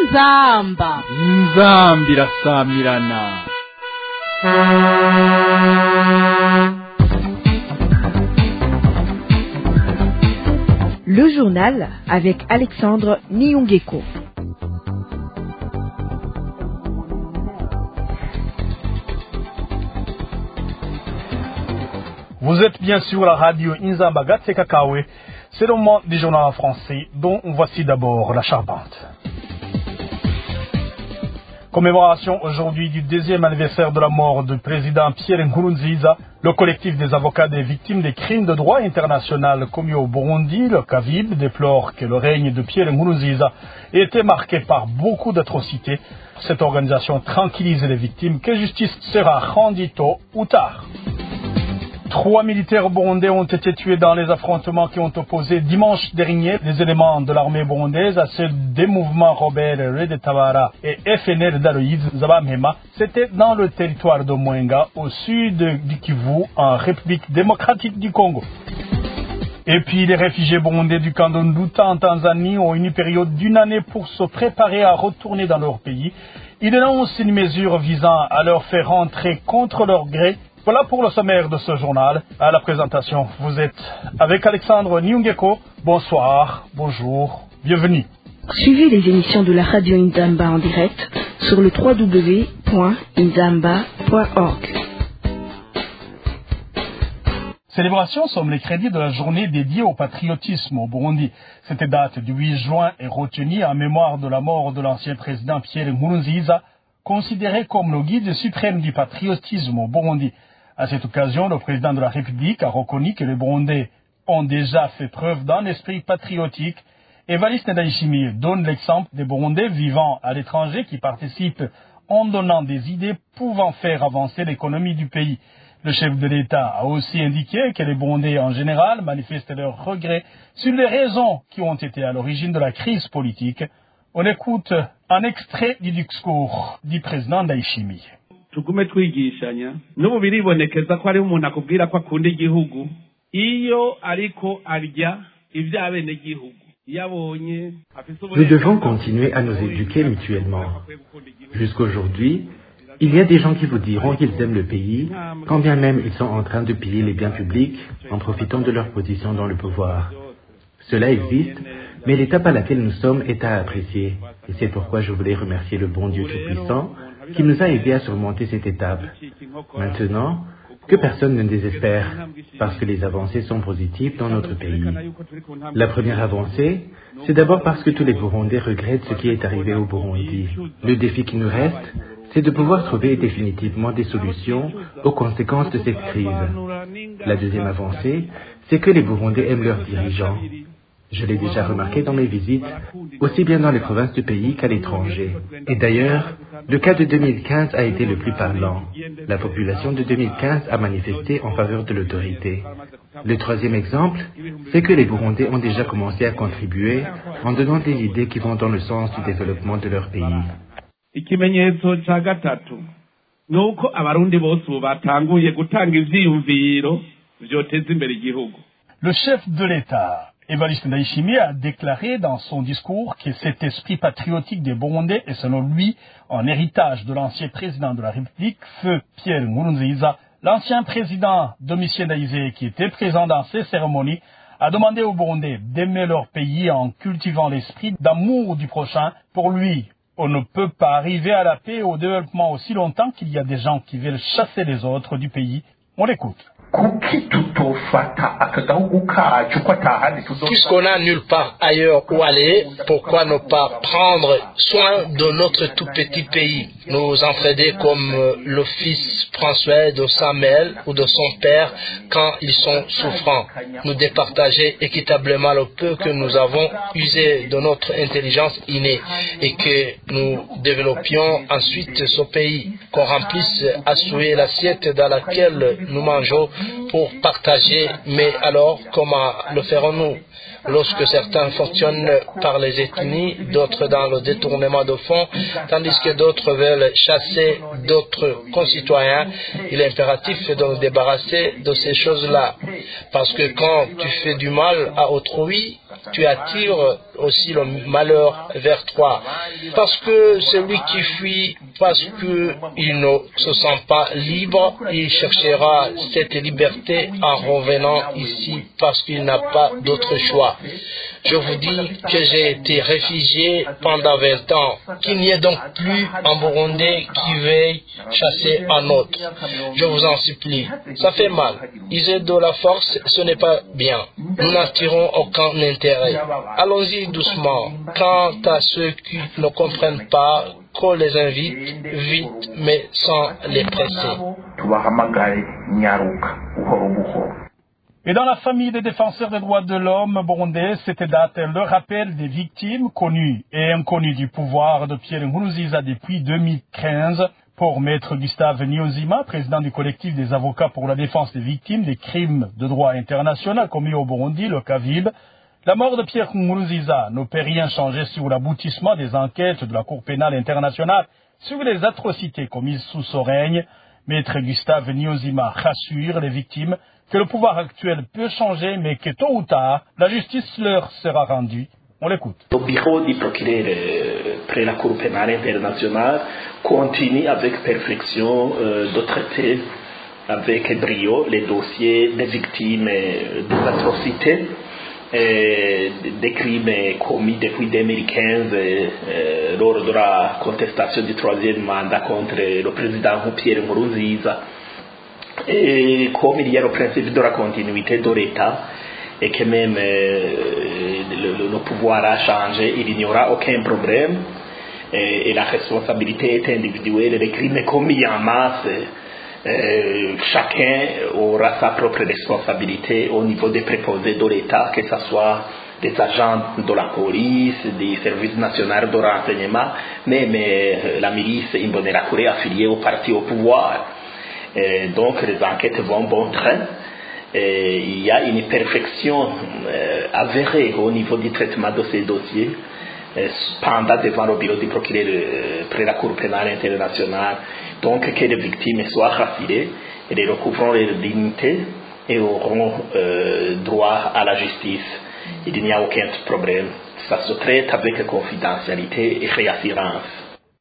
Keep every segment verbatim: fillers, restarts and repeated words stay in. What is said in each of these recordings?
inzamba inzambi irasamirana. Le journal avec Alexandre Niungeko. Vous êtes bien sûr la radio Inzamba Gatsekakawe. C'est le moment du journal en français dont voici d'abord la charpente. Commémoration aujourd'hui du deuxième anniversaire de la mort du président Pierre Nkurunziza. Le collectif des avocats des victimes des crimes de droit international commis au Burundi, le CAVIB, déplore que le règne de Pierre Nkurunziza ait été marqué par beaucoup d'atrocités. Cette organisation tranquillise les victimes que justice sera rendue tôt ou tard. Trois militaires burundais ont été tués dans les affrontements qui ont opposé dimanche dernier les éléments de l'armée burundaise à ceux des mouvements Robert Red Tabara et F N L d'Aloïs Zabamhema. C'était dans le territoire de Mwenga, au sud du Kivu, en République démocratique du Congo. Et puis les réfugiés burundais du camp de Nduta en Tanzanie ont une période d'une année pour se préparer à retourner dans leur pays. Ils dénoncent une mesure visant à leur faire rentrer contre leur gré. Voilà pour le sommaire de ce journal. À la présentation, vous êtes avec Alexandre Niungeko. Bonsoir, bonjour, bienvenue. Suivez les émissions de la radio Inzamba en direct sur le w w w point inzamba point org. Célébration somme les crédits de la journée dédiée au patriotisme au Burundi. Cette date du huit juin est retenue en mémoire de la mort de l'ancien président Pierre Nkurunziza, considéré comme le guide suprême du patriotisme au Burundi. À cette occasion, le président de la République a reconnu que les Burundais ont déjà fait preuve d'un esprit patriotique. Evariste Ndayishimiye donne l'exemple des Burundais vivant à l'étranger qui participent en donnant des idées pouvant faire avancer l'économie du pays. Le chef de l'État a aussi indiqué que les Burundais en général manifestent leurs regrets sur les raisons qui ont été à l'origine de la crise politique. On écoute un extrait du discours du président Ndayishimiye. Tugume twigishanya n'ubu biribonekeza ko ari umuntu akubwira ko akunda igihugu iyo ariko arya ivy'abene gihugu yabonye. Nous devons continuer à nous éduquer mutuellement. Jusqu'aujourd'hui, il y a des gens qui vous diront qu'ils aiment le pays, quand bien même ils sont en train de piller les biens publics en profitant de leur position dans le pouvoir. Cela existe, mais l'étape à laquelle nous sommes est à apprécier. Et c'est pourquoi je voulais remercier le bon Dieu Tout-Puissant qui nous a aidés à surmonter cette étape. Maintenant, que personne ne désespère, parce que les avancées sont positives dans notre pays. La première avancée, c'est d'abord parce que tous les Burundais regrettent ce qui est arrivé au Burundi. Le défi qui nous reste, c'est de pouvoir trouver définitivement des solutions aux conséquences de cette crise. La deuxième avancée, c'est que les Burundais aiment leurs dirigeants. Je l'ai déjà remarqué dans mes visites, aussi bien dans les provinces du pays qu'à l'étranger. Et d'ailleurs, le cas de deux mille quinze a été le plus parlant. La population de deux mille quinze a manifesté en faveur de l'autorité. Le troisième exemple, c'est que les Burundais ont déjà commencé à contribuer en donnant des idées qui vont dans le sens du développement de leur pays. Ikimenyetso ca gatatu nuko abarundi bose batanguye gutanga ivyiyumviro vyoteza imbere igihugu. Le chef de l'État, Evariste Ndayishimiye, a déclaré dans son discours que cet esprit patriotique des Burundais est selon lui un héritage de l'ancien président de la République, feu Pierre Nkurunziza. L'ancien président Domitien Ndayizeye, qui était présent dans ces cérémonies, a demandé aux Burundais d'aimer leur pays en cultivant l'esprit d'amour du prochain. Pour lui, on ne peut pas arriver à la paix et au développement aussi longtemps qu'il y a des gens qui veulent chasser les autres du pays. On l'écoute. Puisqu'on n'a nulle part ailleurs où aller, pourquoi ne pas prendre soin de notre tout petit pays, nous entraider comme le fils prend soin de sa mère ou de son père quand ils sont souffrants, nous départager équitablement le peu que nous avons usé de notre intelligence innée et que nous développions ensuite ce pays, qu'on remplisse à souhait l'assiette dans laquelle nous mangeons pour partager, mais alors comment le ferons-nous? Lorsque certains fonctionnent par les ethnies, d'autres dans le détournement de fonds, tandis que d'autres veulent chasser d'autres concitoyens, il est impératif de nous débarrasser de ces choses-là. Parce que quand tu fais du mal à autrui, tu attires aussi le malheur vers toi. Parce que celui qui fuit, parce qu'il ne se sent pas libre, il cherchera cette liberté en revenant ici parce qu'il n'a pas d'autre choix. Je vous dis que j'ai été réfugié pendant vingt ans, qu'il n'y ait donc plus un Burundais qui veuille chasser un autre. Je vous en supplie, ça fait mal. User de la force, ce n'est pas bien. Nous n'en tirons aucun intérêt. Allons-y doucement. Quant à ceux qui ne comprennent pas, qu'on les invite vite, mais sans les presser. Et dans la famille des défenseurs des droits de l'homme burundais, cette date est le rappel des victimes connues et inconnues du pouvoir de Pierre Nkurunziza depuis deux mille quinze. Pour Maître Gustave Niyonzima, président du collectif des avocats pour la défense des victimes des crimes de droit international commis au Burundi, le CAVIB, la mort de Pierre Nkurunziza ne peut rien changer sur l'aboutissement des enquêtes de la Cour pénale internationale sur les atrocités commises sous son règne. Maître Gustave Niyonzima rassure les victimes que le pouvoir actuel peut changer, mais que tôt ou tard, la justice leur sera rendue. On l'écoute. Le bureau du procureur euh, près la Cour pénale internationale continue avec perfection euh, de traiter avec brio les dossiers des victimes euh, des atrocités et des crimes commis depuis deux mille quinze euh, lors de la contestation du troisième mandat contre le président Pierre Nkurunziza. Et comme il y a le principe de la continuité de l'État et que même euh, le, le pouvoir a changé, il n'y aura aucun problème et, et la responsabilité est individuelle. Les crimes commis en masse, euh, chacun aura sa propre responsabilité au niveau des préposés de l'État, que ce soit des agents de la police, des services nationaux de renseignement, même euh, la milice Imbonerakure affiliée au parti au pouvoir. Et donc les enquêtes vont bon train. Et il y a une perfection euh, avérée au niveau du traitement de ces dossiers euh, pendant devant le bureau du procureur euh, près la Cour pénale internationale. Donc que les victimes soient rassurées et les recouvreront leur dignité et auront euh, droit à la justice. Il n'y a aucun problème. Ça se traite avec confidentialité et réassurance.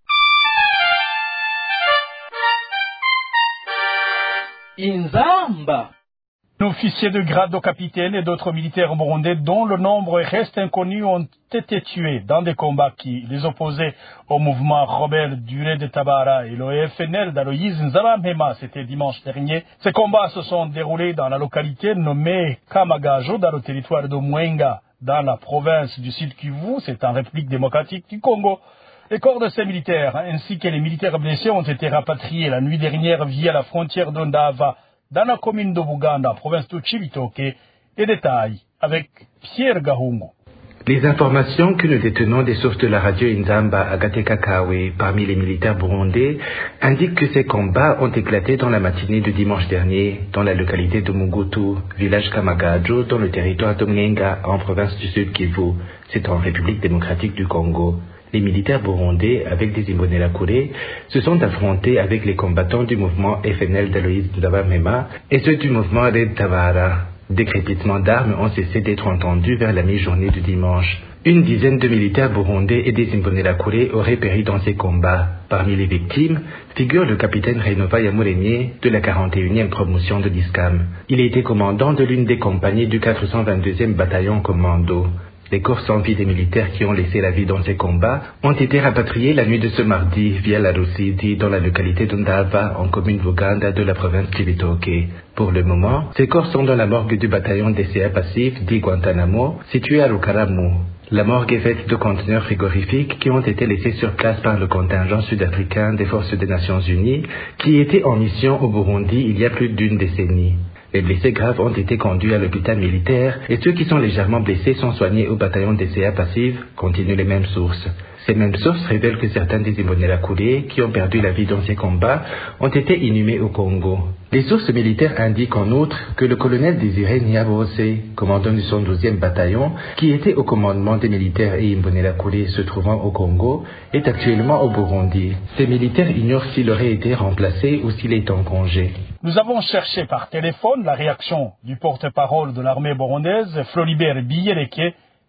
Inzamba. Un officier de grade de capitaine et d'autres militaires burundais dont le nombre reste inconnu ont été tués dans des combats qui les opposaient au mouvement rebelle du Red Tabara et le F N L d'Aloïse Nzabampema. C'était dimanche dernier. Ces combats se sont déroulés dans la localité nommée Kamagajo, dans le territoire de Mwenga, dans la province du Sud Kivu, c'est en République démocratique du Congo. Les corps de ces militaires, ainsi que les militaires blessés, ont été rapatriés la nuit dernière via la frontière d'Ondava, dans la commune de Buganda, province de Chibitoke. Les détails avec Pierre Gahungu. Les informations que nous détenons des sources de la radio Inzamba à Gatekakawe parmi les militaires burundais indiquent que ces combats ont éclaté dans la matinée de dimanche dernier dans la localité de Mugutu, village Kamagajo, dans le territoire de Mwenga, en province du Sud Kivu. C'est en République démocratique du Congo. Les militaires burundais, avec des Imbonerakure, se sont affrontés avec les combattants du mouvement F N L d'Aloïse Nzabampema et ceux du mouvement Red Tabara. Des crépitements d'armes ont cessé d'être entendus vers la mi-journée du dimanche. Une dizaine de militaires burundais et des Imbonerakure auraient péri dans ces combats. Parmi les victimes figure le capitaine Renova Yamurenye de la quarante et unième promotion de l'ISCAM. Il était commandant de l'une des compagnies du quatre cent vingt-deuxième bataillon commando. Les corps sans vie des militaires qui ont laissé la vie dans ces combats ont été rapatriés la nuit de ce mardi via la Rusidi dans la localité d'Ondava en commune Buganda de la province Chibitoke. Pour le moment, ces corps sont dans la morgue du bataillon D C A passif dit Guantanamo, situé à Rukaramu. La morgue est faite de conteneurs frigorifiques qui ont été laissés sur place par le contingent sud-africain des forces des Nations Unies qui était en mission au Burundi il y a plus d'une décennie. Les blessés graves ont été conduits à l'hôpital militaire et ceux qui sont légèrement blessés sont soignés au bataillon D C A passive, continuent les mêmes sources. Ces mêmes sources révèlent que certains des Imbonerakure qui ont perdu la vie dans ces combats ont été inhumés au Congo. Les sources militaires indiquent en outre que le colonel Désiré Niabose, commandant du cent douzième bataillon, qui était au commandement des militaires et Imbonerakure se trouvant au Congo, est actuellement au Burundi. Ces militaires ignorent s'il aurait été remplacé ou s'il est en congé. Nous avons cherché par téléphone la réaction du porte-parole de l'armée burundaise, Floribert Biyeleke,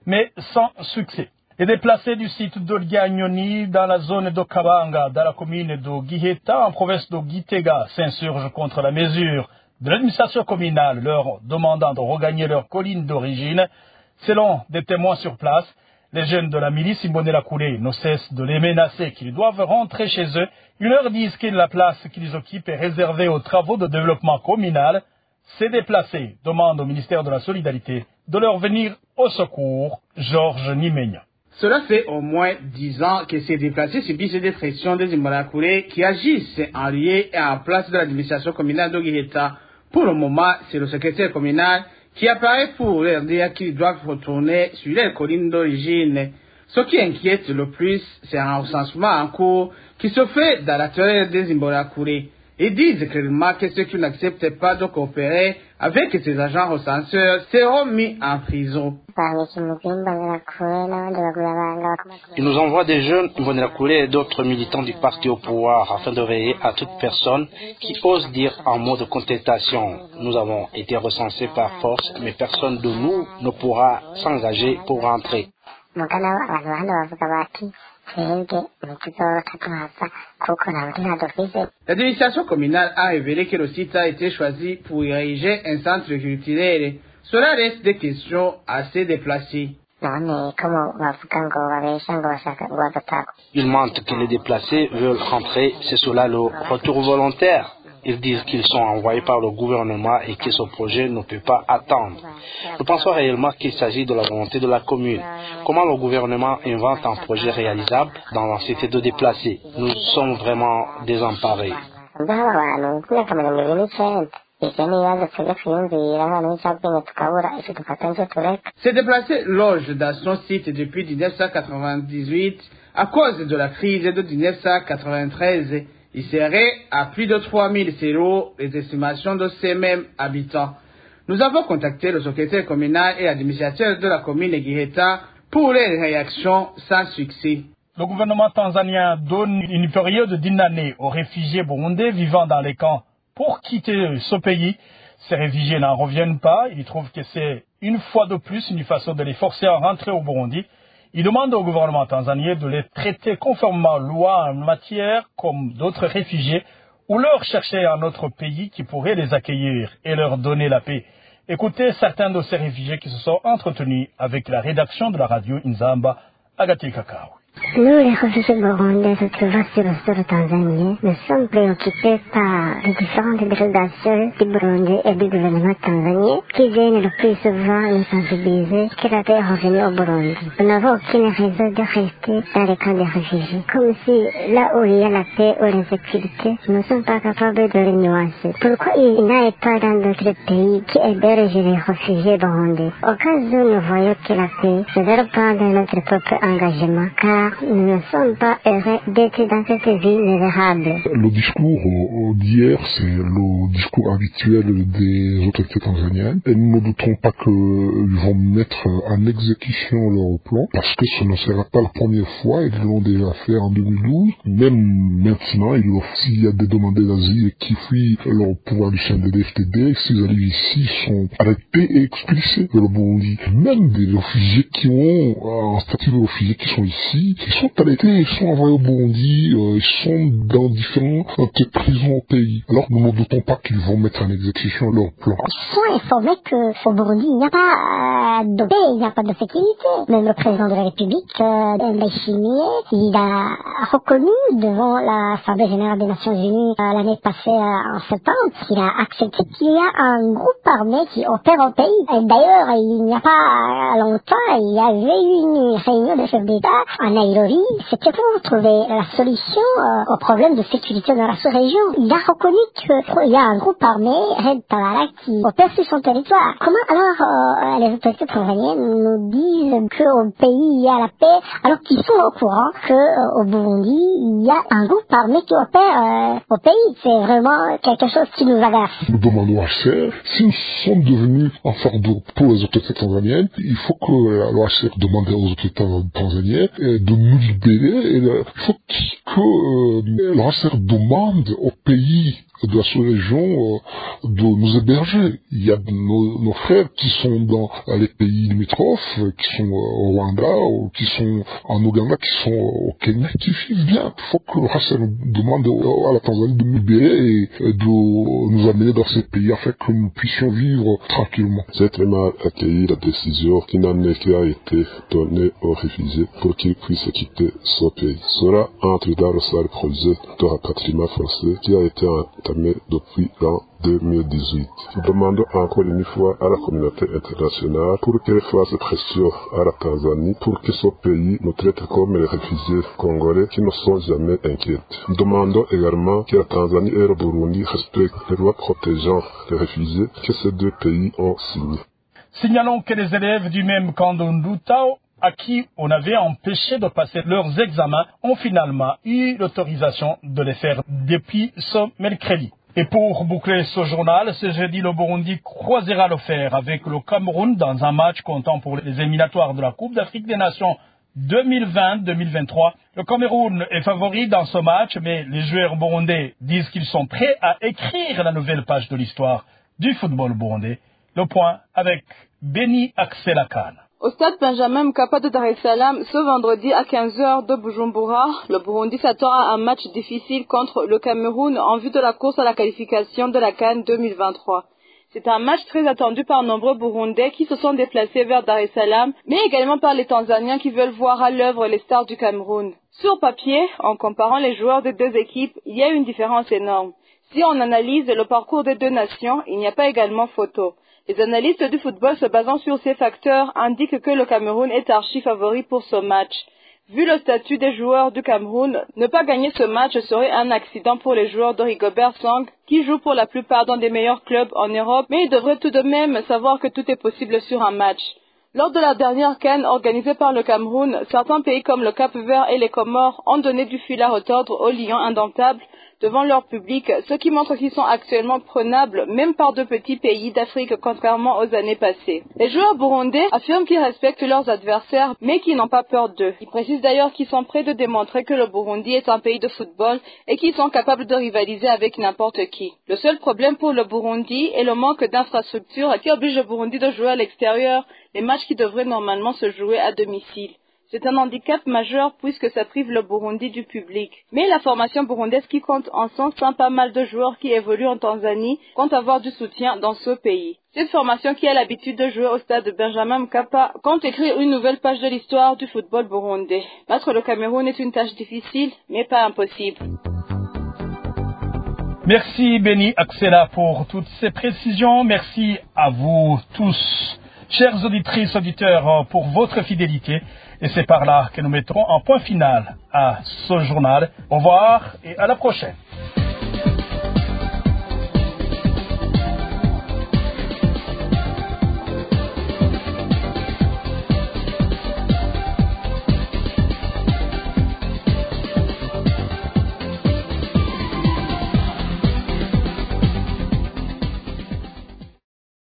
mais sans succès. Les déplacés du site de Liagnoni dans la zone de Kabanga, dans la commune de Giheta, en province de Gitega, s'insurgent contre la mesure de l'administration communale, leur demandant de regagner leur colline d'origine. Selon des témoins sur place, les jeunes de la milice Imbonerakure ne cessent de les menacer qu'ils doivent rentrer chez eux. Ils leur disent que la place qu'ils occupent est réservée aux travaux de développement communal. Ces déplacés demandent au ministère de la Solidarité de leur venir au secours. Georges Nimenya. Cela fait au moins dix ans que ces déplacés subissent des pressions des Imbonerakure qui agissent en lieu et en place de l'administration communale de Giheta. Pour le moment, c'est le secrétaire communal qui apparaît pour leur dire qu'ils doivent retourner sur les collines d'origine. Ce qui inquiète le plus, c'est un recensement en cours qui se fait dans la terre des Imbonerakure. Ils disent clairement que ceux qui n'acceptent pas de coopérer avec ces agents recenseurs seront mis en prison. Ils nous envoient des jeunes Imbonerakure et d'autres militants du parti au pouvoir afin de veiller à toute personne qui ose dire un mot de contestation. Nous avons été recensés par force, mais personne de nous ne pourra s'engager pour rentrer. L'administration communale a révélé que le site a été choisi pour ériger un centre culturel. Cela reste des questions assez déplacées. Ils mentent que les déplacés veulent rentrer, c'est cela le retour volontaire. Ils disent qu'ils sont envoyés par le gouvernement et que ce projet ne peut pas attendre. Nous pensons réellement qu'il s'agit de la volonté de la commune. Comment le gouvernement invente un projet réalisable dans la cité de déplacés? Nous sommes vraiment désemparés. Ces déplacés logent dans son site depuis mille neuf cent quatre-vingt-dix-huit à cause de la crise de mille neuf cent quatre-vingt-treize. Il serait à plus de trois mille zéro les estimations de ces mêmes habitants. Nous avons contacté le secrétaire communal et l'administrateur de la commune de Giheta pour les réactions sans succès. Le gouvernement tanzanien donne une période d'une année aux réfugiés burundais vivant dans les camps pour quitter ce pays. Ces réfugiés n'en reviennent pas. Ils trouvent que c'est une fois de plus une façon de les forcer à rentrer au Burundi. Ils demandent au gouvernement tanzanien de les traiter conformément aux lois en matière comme d'autres réfugiés ou leur chercher un autre pays qui pourrait les accueillir et leur donner la paix. Écoutez certains de ces réfugiés qui se sont entretenus avec la rédaction de la radio Inzamba, Agathe Kakao. Nous, les réfugiés burundais se trouvant sur le sol tanzanien, nous sommes préoccupés par les différentes délégations du Burundi et du gouvernement tanzanien qui viennent le plus souvent nous sensibiliser que la paix est revenue au Burundi. Nous n'avons aucune raison de rester dans les camps des réfugiés. Comme si là où il y a la paix ou l'insécurité, nous ne sommes pas capables de les nuancer. Pourquoi ils n'aillent pas dans d'autres pays qui hébergent les réfugiés burundais? Au cas où nous voyons que la paix ne dure pas dans notre propre engagement, car nous ne sommes pas heureux d'être dans cette vie misérable. Le discours d'hier, c'est le discours habituel des autorités tanzaniennes. Et nous ne doutons pas qu'ils vont mettre en exécution leur plan, parce que ce ne sera pas la première fois. Ils l'ont déjà fait en deux mille douze. Même maintenant, s'il y a des demandeurs d'asile qui fuient leur pouvoir du C N D D F T D, s'ils arrivent ici, sont arrêtés et expulsés de le Burundi. Même des réfugiés qui ont un statut de réfugiés qui sont ici, ils sont arrêtés, ils sont envoyés au Burundi, euh, ils sont dans différentes prisons au pays. Alors nous ne doutons pas qu'ils vont mettre en exécution leur plan. Ils sont informés qu'au Burundi, il n'y a pas de paix, il n'y a pas de sécurité. Même le président de la République, euh, Ndayishimiye, il a reconnu devant l'Assemblée générale des Nations Unies euh, l'année passée euh, en septembre qu'il a accepté qu'il y a un groupe armé qui opère au pays. Et d'ailleurs, il n'y a pas longtemps, il y avait eu une réunion de chefs d'État en Nairobi, c'était pour trouver la solution euh, au problème de sécurité dans la sous-région. Il a reconnu qu'il y a un groupe armé, Red Tabara, qui opère sur son territoire. Comment alors euh, les autorités tanzaniennes nous disent qu'au pays il y a la paix, alors qu'ils sont au courant qu'au euh, Burundi il y a un groupe armé qui opère euh, au pays? C'est vraiment quelque chose qui nous agace. Nous demandons à H C R, si nous sommes devenus un fardeau pour les autorités tanzaniennes, il faut que euh, le H C R demande aux autorités tanzaniennes euh, de nous libérer. Et, euh, il faut que euh, le H C R demande au pays de la sous-région euh, de nous héberger. Il y a nos, nos frères qui sont dans les pays limitrophes, qui sont au Rwanda, ou qui sont en Ouganda, qui sont au Kenya, qui vivent bien. Il faut que le Hassan demande à la Tanzanie de nous libérer et de nous amener dans ces pays afin que nous puissions vivre tranquillement. J'ai très mal accueilli la décision finalement qui a été donnée aux réfugiés pour qu'ils puissent quitter ce pays. Cela entre dans le seul projet de rapatriement forcé qui a été entamé depuis l'an deux mille dix-huit. Nous demandons encore une fois à la communauté internationale pour qu'elle fasse pression à la Tanzanie pour que ce pays nous traite comme les réfugiés congolais qui ne sont jamais inquiets. Nous demandons également que la Tanzanie et le Burundi respectent les lois protégeant les réfugiés que ces deux pays ont signées. Signalons que les élèves du même camp de Ndutao, à qui on avait empêché de passer leurs examens, ont finalement eu l'autorisation de les faire depuis ce mercredi. Et pour boucler ce journal, ce jeudi, le Burundi croisera le fer avec le Cameroun dans un match comptant pour les éliminatoires de la Coupe d'Afrique des Nations deux mille vingt deux mille vingt-trois. Le Cameroun est favori dans ce match, mais les joueurs burundais disent qu'ils sont prêts à écrire la nouvelle page de l'histoire du football burundais. Le point avec Beni Axelakan. Au stade Benjamin Mkapa de Dar es Salaam, ce vendredi à quinze heures de Bujumbura, le Burundi s'attend à un match difficile contre le Cameroun en vue de la course à la qualification de la CAN deux mille vingt-trois. C'est un match très attendu par nombreux Burundais qui se sont déplacés vers Dar es Salaam, mais également par les Tanzaniens qui veulent voir à l'œuvre les stars du Cameroun. Sur papier, en comparant les joueurs des deux équipes, il y a une différence énorme. Si on analyse le parcours des deux nations, il n'y a pas également photo. Les analystes du football se basant sur ces facteurs indiquent que le Cameroun est archi favori pour ce match. Vu le statut des joueurs du Cameroun, ne pas gagner ce match serait un accident pour les joueurs de Rigobert Song, qui jouent pour la plupart dans des meilleurs clubs en Europe, mais ils devraient tout de même savoir que tout est possible sur un match. Lors de la dernière CAN organisée par le Cameroun, certains pays comme le Cap-Vert et les Comores ont donné du fil à retordre aux Lions indomptables devant leur public, ce qui montre qu'ils sont actuellement prenables même par de petits pays d'Afrique contrairement aux années passées. Les joueurs burundais affirment qu'ils respectent leurs adversaires mais qu'ils n'ont pas peur d'eux. Ils précisent d'ailleurs qu'ils sont prêts de démontrer que le Burundi est un pays de football et qu'ils sont capables de rivaliser avec n'importe qui. Le seul problème pour le Burundi est le manque d'infrastructures qui oblige le Burundi de jouer à l'extérieur les matchs qui devraient normalement se jouer à domicile. C'est un handicap majeur puisque ça prive le Burundi du public. Mais la formation burundaise qui compte en son sein pas mal de joueurs qui évoluent en Tanzanie compte avoir du soutien dans ce pays. Cette formation qui a l'habitude de jouer au stade de Benjamin Mkapa compte écrire une nouvelle page de l'histoire du football burundais. Battre le Cameroun est une tâche difficile, mais pas impossible. Merci Beni Axela pour toutes ces précisions. Merci à vous tous, chers auditrices, auditeurs, pour votre fidélité. Et c'est par là que nous mettrons un point final à ce journal. Au revoir et à la prochaine.